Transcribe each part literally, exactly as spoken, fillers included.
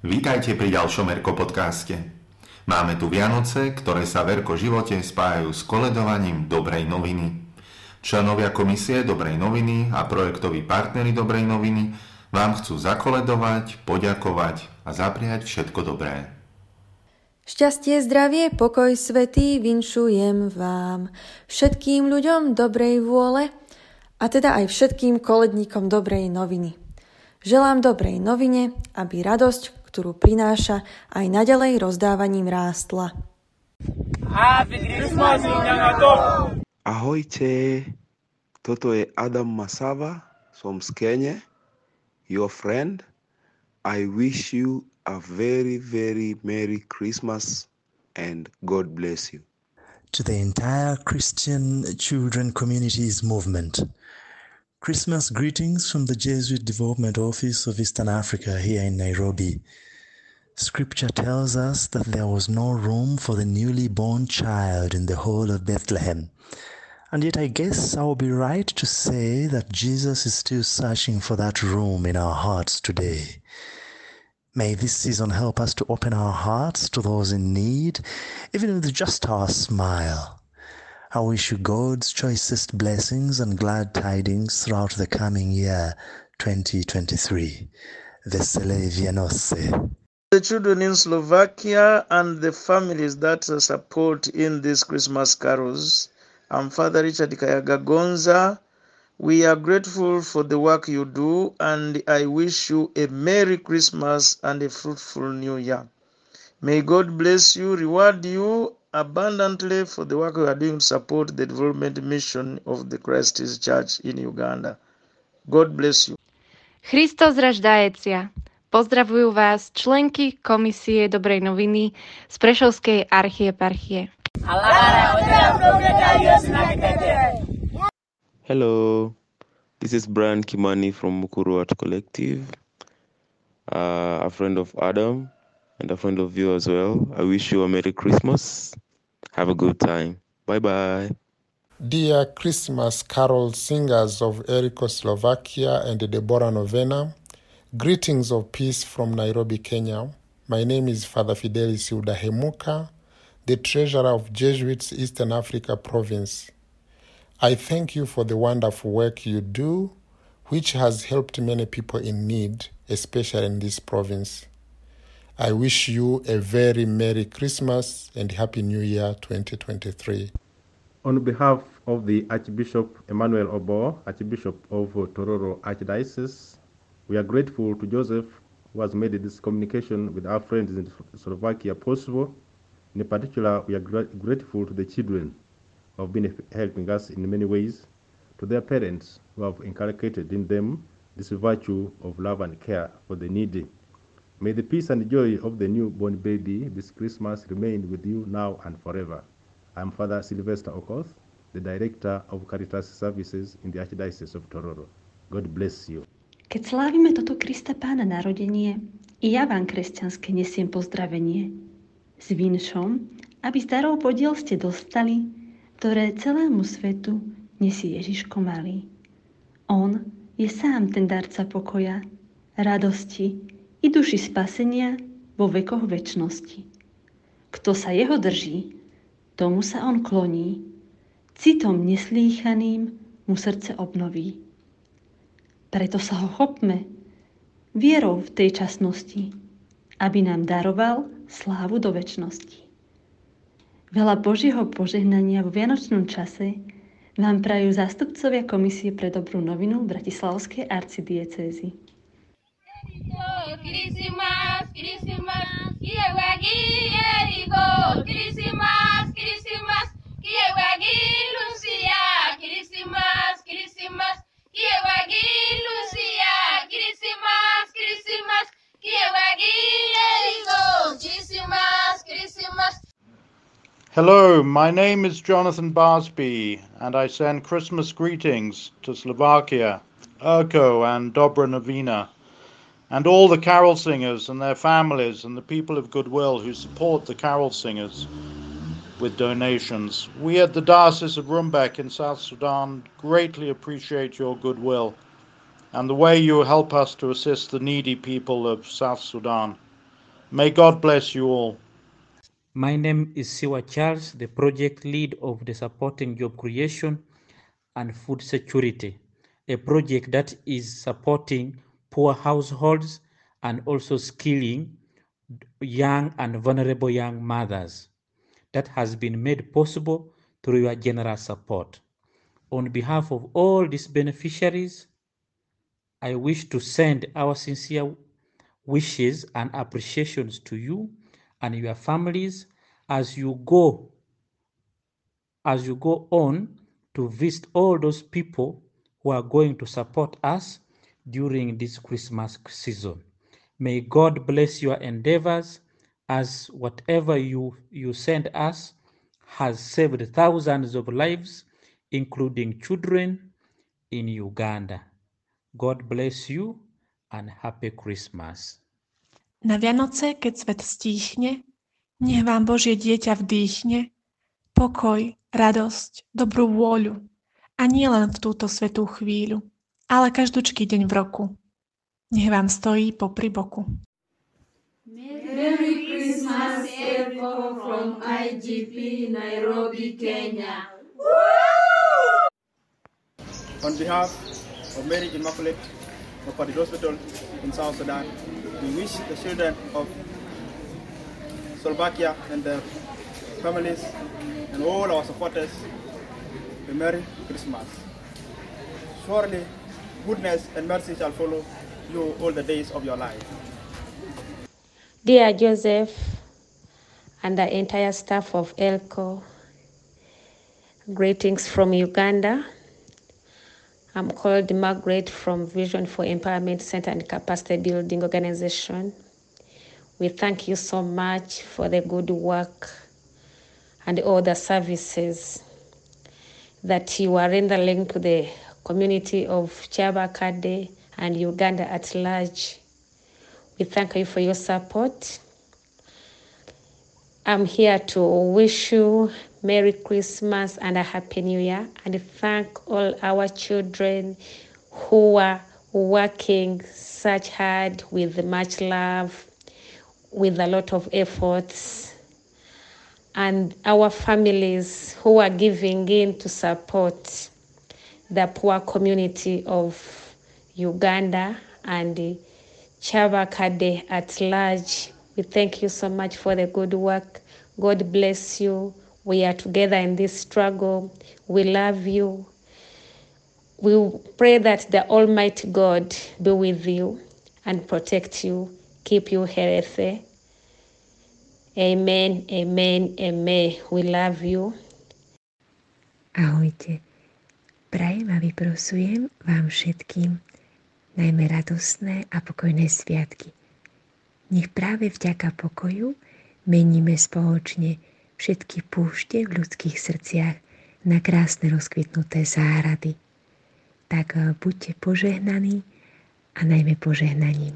Vítajte pri ďalšom Erko podcaste. Máme tu Vianoce, ktoré sa v Erko živote spájajú s koledovaním dobrej noviny. Členovia komisie Dobrej noviny a projektoví partneri Dobrej noviny vám chcú zakoledovať, poďakovať a zapriať všetko dobré. Šťastie, zdravie, pokoj svätý vinšujem vám, všetkým ľuďom dobrej vôle a teda aj všetkým koledníkom dobrej noviny. Želám dobrej novine, aby radosť, ktorú prináša, aj naďalej rozdávaním rástla. Happy Christmas, Ahojte, toto je Adam Masava som z Kene, your friend. I wish you a very, very Merry Christmas and God bless you. To the entire Christian Children Communities movement, Christmas greetings from the Jesuit Development Office of Eastern Africa here in Nairobi. Scripture tells us that there was no room for the newly born child in the whole of Bethlehem. And yet I guess I will be right to say that Jesus is still searching for that room in our hearts today. May this season help us to open our hearts to those in need, even with just our smile. I wish you God's choicest blessings and glad tidings throughout the coming year, twenty twenty-three. Vesele Vianoce. The children in Slovakia and the families that support in these Christmas carols. I'm Father Richard Kayagagonza. We are grateful for the work you do, and I wish you a Merry Christmas and a fruitful New Year. May God bless you, reward you abundantly for the work you are doing to support the development mission of the Christ's Church in Uganda. God bless you. Christos raždajecia. Pozdravujú vás členky Komisie Dobrej noviny z Prešovskej archieparchie. Hello, this is Brian Kimani from Mukuru Art Collective, uh, a friend of Adam and a friend of you as well. I wish you a Merry Christmas. Have a good time. Bye-bye. Dear Christmas carol singers of Eriko Slovakia and Deborah Novena, greetings of peace from Nairobi, Kenya. My name is Father Fidelis Udahemuka, the treasurer of Jesuits Eastern Africa Province. I thank you for the wonderful work you do, which has helped many people in need, especially in this province. I wish you a very Merry Christmas and Happy New Year twenty twenty-three. On behalf of the Archbishop Emmanuel Obo, Archbishop of Tororo Archdiocese, we are grateful to Joseph, who has made this communication with our friends in Slovakia possible. In particular, we are gra- grateful to the children who have been helping us in many ways, to their parents who have inculcated in them this virtue of love and care for the needy. May the peace and joy of the newborn baby this Christmas remain with you now and forever. I am Father Sylvester Okoth, the Director of Caritas Services in the Archdiocese of Tororo. God bless you. Keď slávime toto Krista Pána narodenie, i ja vám, kresťanské, nesiem pozdravenie. S vinšom, aby z darov podiel ste dostali, ktoré celému svetu nesie Ježiško malý. On je sám ten darca pokoja, radosti i duši spasenia vo vekoch večnosti. Kto sa jeho drží, tomu sa on kloní, citom neslýchaným mu srdce obnoví. Preto sa ho chopme, vierou v tej časnosti, aby nám daroval slávu do večnosti. Veľa Božieho požehnania vo vianočnom čase vám prajú zástupcovia Komisie pre dobrú novinu v Bratislavskej arcidiecézy. Christmas, Christmas, kiewagi Eriko, Christmas, Christmas, kiewagi Lucia, Christmas, Christmas, kiewagi Lucia, Christmas, Christmas, kiewagi Eriko, Christmas, Christmas. Hello, my name is Jonathan Barsby, and I send Christmas greetings to Slovakia, Erko and Dobra Novina, and all the carol singers and their families and the people of goodwill who support the carol singers with donations. We at the Diocese of Rumbek in South Sudan greatly appreciate your goodwill and the way you help us to assist the needy people of South Sudan. May God bless you all. My name is Siwa Charles, the project lead of the Supporting Job Creation and Food Security, a project that is supporting poor households and also skilling young and vulnerable young mothers. That has been made possible through your generous support. On behalf of all these beneficiaries, I wish to send our sincere wishes and appreciations to you and your families as you go as you go on to visit all those people who are going to support us during this Christmas season. May God bless your endeavors, as whatever you, you send us has saved thousands of lives, including children in Uganda. God bless you and happy Christmas. Na Vianoce, keď svet stíchne, nech vám Božie dieťa vdýchne pokoj, radosť, dobrú vôľu a nie len v túto svätú chvíľu, ale každúčky deň v roku. Nech vám stojí popri boku. Merry Christmas, Elko from I G P, Nairobi, Kenya. On behalf of Mary Immaculate of Paddy Hospital in South Sudan, we wish the children of Slovakia and their families and all our supporters a Merry Christmas. Surely goodness and mercy shall follow you all the days of your life. Dear Joseph and the entire staff of Elko, greetings from Uganda. I'm called Margaret from Vision for Empowerment Center and Capacity Building Organization. We thank you so much for the good work and all the services that you are rendering to the community of Chabakade and Uganda at large. We thank you for your support. I'm here to wish you Merry Christmas and a Happy New Year, and thank all our children who are working such hard with much love, with a lot of efforts, and our families who are giving in to support the poor community of Uganda and Chabakade at large. We thank you so much for the good work. God bless you. We are together in this struggle. We love you. We pray that the Almighty God be with you and protect you, keep you healthy. Amen, amen, amen. We love you. Ahojte. Prajem a vyprosujem vám všetkým najmä radostné a pokojné sviatky. Nech práve vďaka pokoju meníme spoločne všetky púšte v ľudských srdciach na krásne rozkvitnuté záhrady. Tak buďte požehnaní a najmä požehnaním.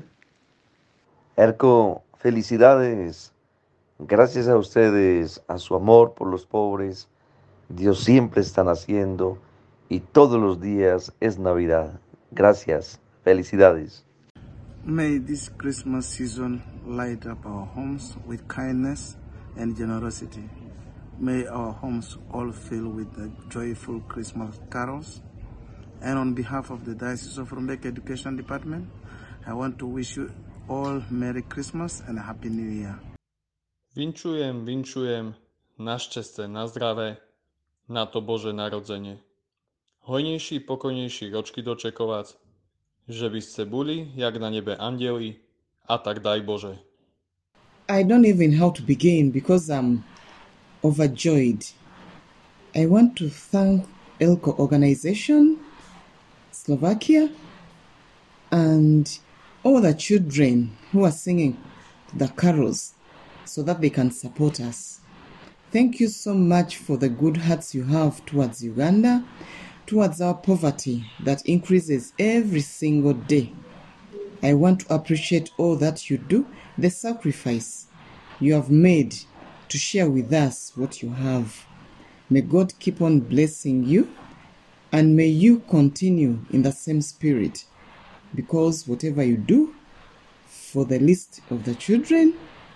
Elko, felicidades. Gracias a ustedes, a su amor por los pobres, Dios siempre está naciendo y todos los días es Navidad. Gracias. Felicidades. May this Christmas season light up our homes with kindness and generosity. May our homes all fill with the joyful Christmas carols. And on behalf of the Diocese of Rumbek Education Department, I want to wish you all Merry Christmas and a Happy New Year. Vinčujem, vinčujem, na šťastie, na zdravé, na to Bože narodzenie. Hojnejší, pokojnejší ročky dočekovať, že by ste boli, jak na nebe anjeli, a tak daj Bože. I don't even know how to begin because I'm overjoyed. I want to thank Elko Organization, Slovakia, and all the children who are singing the carols so that they can support us. Thank you so much for the good hearts you have towards Uganda, towards our poverty that increases every single day. I want to appreciate all that you do, the sacrifice you have made to share with us what you have. May God keep on blessing you, and may you continue in the same spirit, because whatever you do for the least of the children,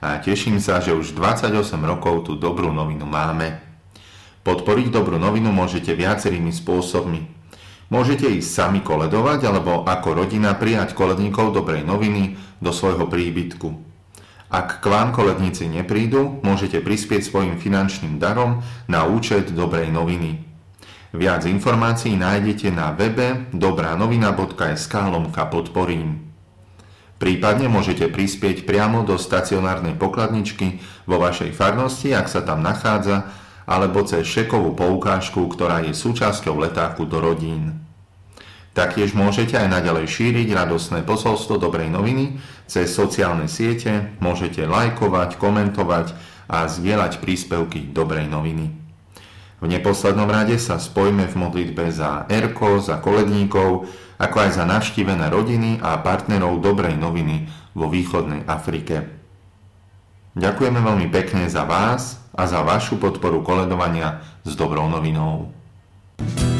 a teším sa, že už dvadsaťosem rokov tú dobrú novinu máme. Podporiť dobrú novinu môžete viacerými spôsobmi. Môžete ísť sami koledovať alebo ako rodina prijať koledníkov dobrej noviny do svojho príbytku. Ak k vám koledníci neprídu, môžete prispieť svojim finančným darom na účet dobrej noviny. Viac informácií nájdete na webe dobranovina bodka es ká lomka podporím. Prípadne môžete prispieť priamo do stacionárnej pokladničky vo vašej farnosti, ak sa tam nachádza, alebo cez šekovú poukážku, ktorá je súčasťou letáku do rodín. Taktiež môžete aj naďalej šíriť radostné posolstvo dobrej noviny cez sociálne siete, môžete lajkovať, komentovať a zdieľať príspevky dobrej noviny. V neposlednom rade sa spojme v modlitbe za Erko, za koledníkov, ako aj za navštívené rodiny a partnerov dobrej noviny vo východnej Afrike. Ďakujeme veľmi pekne za vás a za vašu podporu koledovania s dobrou novinou.